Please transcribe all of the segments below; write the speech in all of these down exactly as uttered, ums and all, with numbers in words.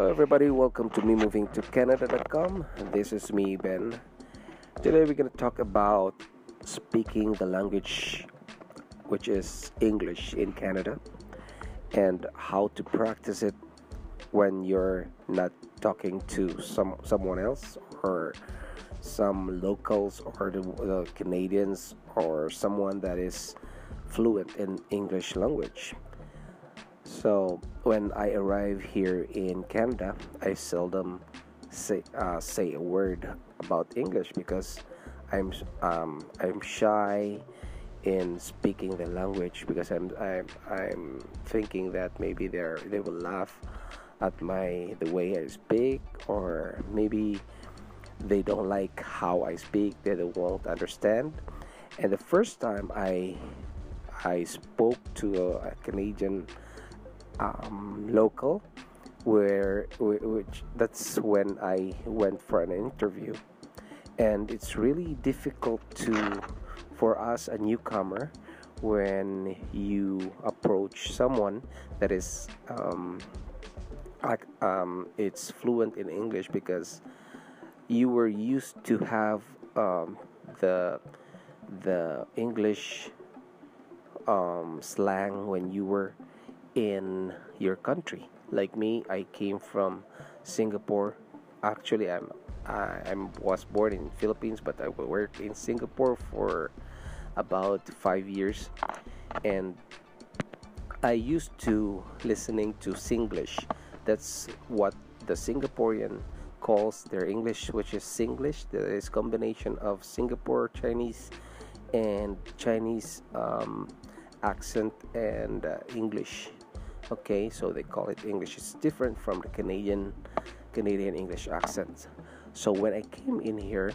Hello, everybody. Welcome to me moving to Canada dot com. This is me, Ben. Today, we're going to talk about speaking the language, which is English in Canada, and how to practice it when you're not talking to some someone else or some locals or the, the Canadians or someone that is fluent in English language. So when I arrive here in Canada, I seldom say uh, say a word about English because I'm um, I'm shy in speaking the language because I'm I'm I'm thinking that maybe they are they will laugh at my the way I speak, or maybe they don't like how I speak, they don't won't understand. And the first time I I spoke to a, a Canadian um, local, where which that's when I went for an interview, and it's really difficult to for us a newcomer when you approach someone that is um, like um, it's fluent in English because you were used to have um, the the English um, slang when you were in your country. Like me, I came from Singapore. Actually, I'm I I'm, was born in Philippines, but I worked in Singapore for about five years, and I used to listening to Singlish. That's what the Singaporean calls their English, which is Singlish. That is combination of Singapore Chinese and Chinese um, accent and uh, English. Okay, so they call it English. It's different from the Canadian Canadian English accent. So when I came in here,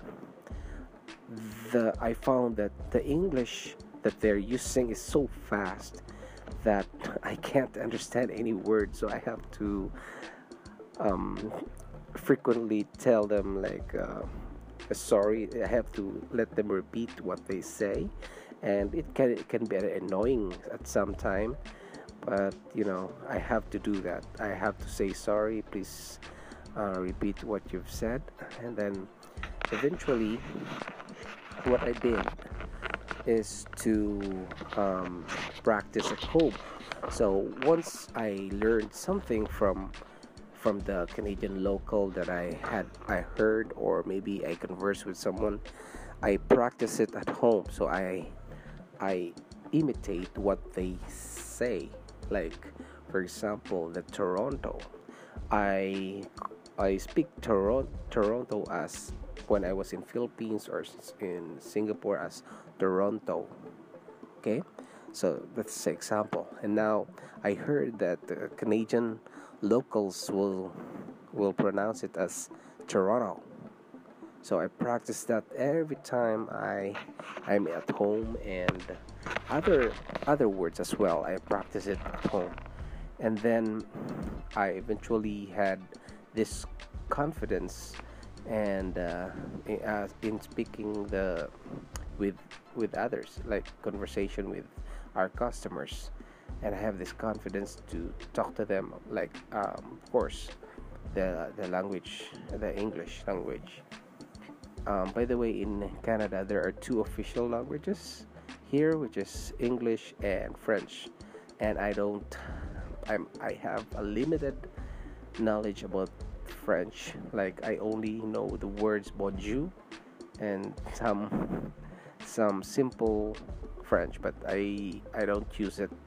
the I found that the English that they're using is so fast that I can't understand any word. So I have to um, frequently tell them like uh, sorry. I have to let them repeat what they say, and it can it can be annoying at some time, but you know I have to do that. I have to say sorry, please uh, repeat what you've said, and then eventually what I did is to um, practice at home. So once I learned something from from the Canadian local that I had I heard, or maybe I conversed with someone, I practice it at home. So I I imitate what they say. Like for example, the Toronto. I I speak Toronto Toronto as when I was in Philippines or in Singapore as Toronto. Okay, so that's the example. And now I heard that the Canadian locals will will pronounce it as Toronto. So I practice that every time I I'm at home, and other other words as well. I practice it at home, and then I eventually had this confidence and uh, in, uh, in speaking the with with others, like conversation with our customers, and I have this confidence to talk to them like um, of course the the language, the English language. Um, by the way, in Canada there are two official languages here, which is English and French, and I don't I'm I have a limited knowledge about French. Like I only know the words bonjour and some some simple French, but I I don't use it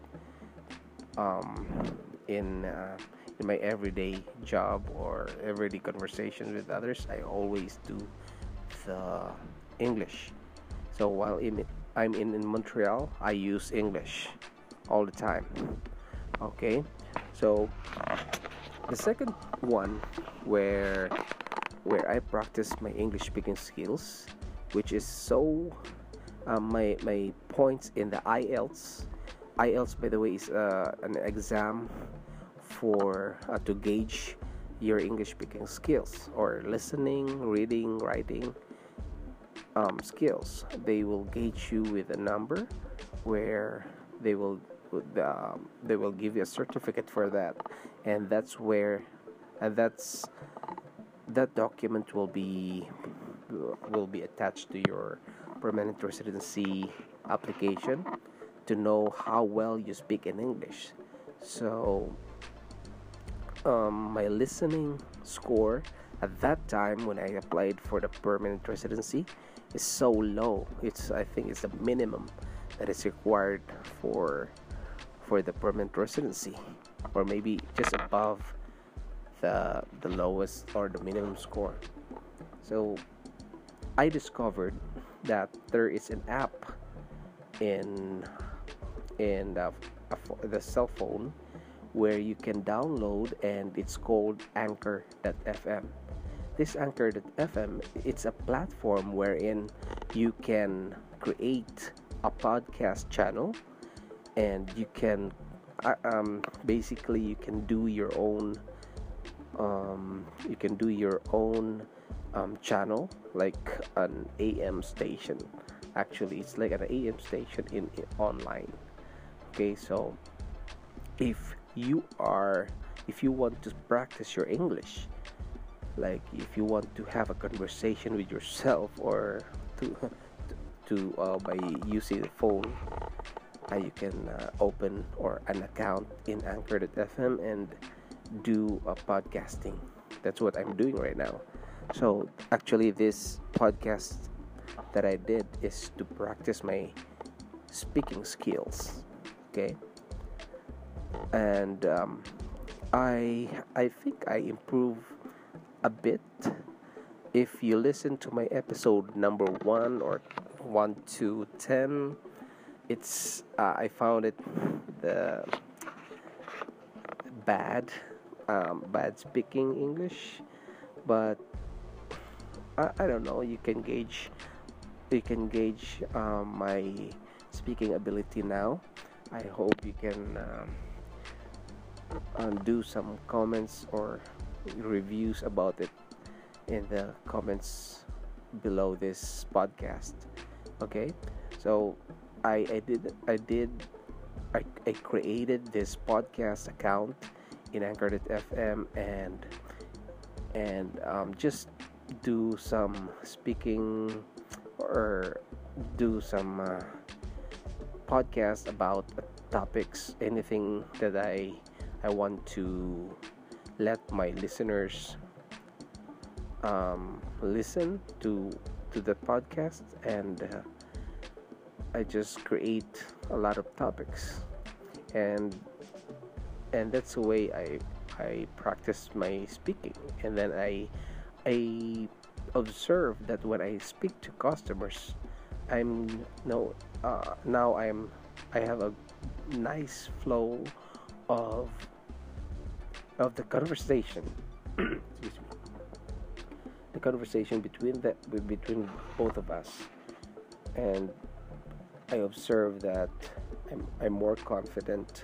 um, in uh, in my everyday job or everyday conversation with others. I always do the English. So while in, I'm in, in Montreal, I use English all the time. Okay, so the second one where where I practice my English speaking skills, which is so um, my my points in the I E L T S. I E L T S, by the way, is uh, an exam for uh, to gauge your English speaking skills, or listening, reading, writing um, skills. They will gauge you with a number where they will um, they will give you a certificate for that, and that's where and that's that document will be will be attached to your permanent residency application to know how well you speak in English. So um, my listening score at that time when I applied for the permanent residency is so low. It's I think it's the minimum that is required for for the permanent residency, or maybe just above the the lowest or the minimum score. So I discovered that there is an app in in the, the cell phone where you can download, and it's called Anchor dot F M. This Anchor dot F M, it's a platform wherein you can create a podcast channel, and you can uh, um, basically you can do your own um, you can do your own um, channel, like an A M station. Actually, it's like an A M station in, in online. Okay, so if you are if you want to practice your English, like if you want to have a conversation with yourself, or to to uh, by using the phone, uh, you can uh, open or an account in Anchor dot F M and do a podcasting. That's what I'm doing right now. So actually, this podcast that I did is to practice my speaking skills. Okay, and um, I I think I improve a bit. If you listen to my episode number one or one to ten, it's uh, I found it the bad um, bad speaking English, but I, I don't know. You can gauge you can gauge um, my speaking ability now. I hope you can um, um, do some comments or reviews about it in the comments below this podcast. Okay, so I I did I did I, I created this podcast account in Anchor dot F M, and and um, just do some speaking, or do some uh, podcast about topics, anything that I I want to let my listeners um, listen to to the podcast, and uh, I just create a lot of topics, and and that's the way I I practice my speaking, and then I I observe that when I speak to customers, I'm no uh, now I'm I have a nice flow of of the conversation. Excuse me. The conversation between the between both of us, and I observe that I'm I'm more confident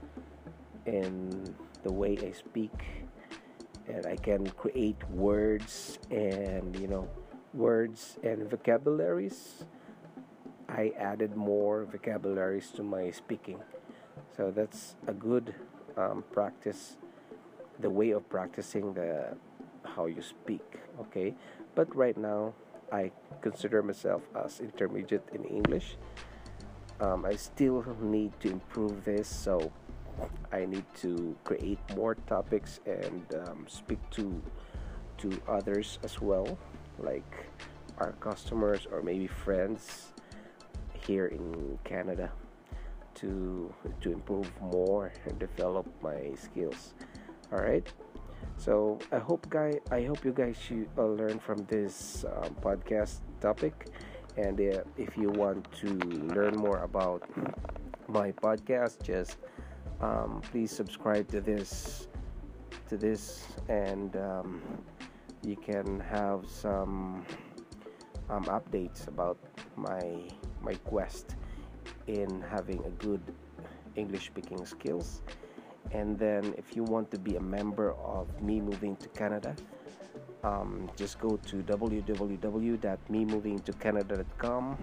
in the way I speak, and I can create words and you know words and vocabularies. I added more vocabularies to my speaking, so that's a good um, practice. The way of practicing the how you speak. Okay, but right now I consider myself as intermediate in English. Um, I still need to improve this, so I need to create more topics and um, speak to to others as well, like our customers or maybe friends here in Canada, to to improve more and develop my skills. All right. So I hope guy I hope you guys should uh, learn from this um, podcast topic, and uh, if you want to learn more about my podcast, just um, please subscribe to this to this, and um, you can have some um, updates about my my quest in having a good English speaking skills. And then if you want to be a member of Me Moving to Canada, um, just go to w w w dot me moving to canada dot com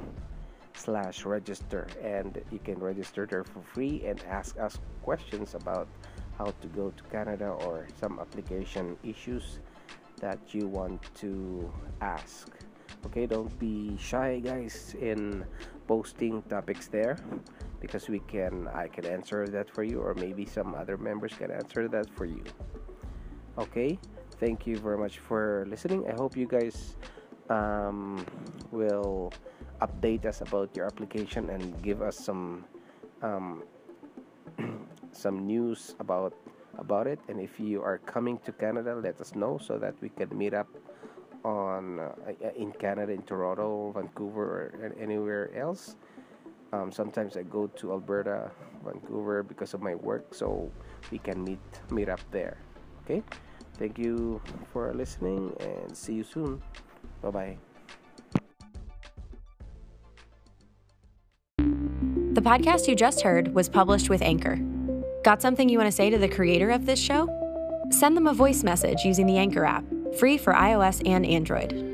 slash register, and you can register there for free and ask us questions about how to go to Canada, or some application issues that you want to ask. Okay, don't be shy, guys, in posting topics there, because we can I can answer that for you, or maybe some other members can answer that for you. Okay, thank you very much for listening. I hope you guys um, will update us about your application and give us some um, some news about about it. And if you are coming to Canada, let us know so that we can meet up on uh, in Canada, in Toronto, Vancouver, or anywhere else. Um, sometimes I go to Alberta, Vancouver because of my work, so we can meet meet up there. Okay, thank you for listening, and see you soon. Bye bye. The podcast you just heard was published with Anchor. Got something you want to say to the creator of this show? Send them a voice message using the Anchor app, free for iOS and Android.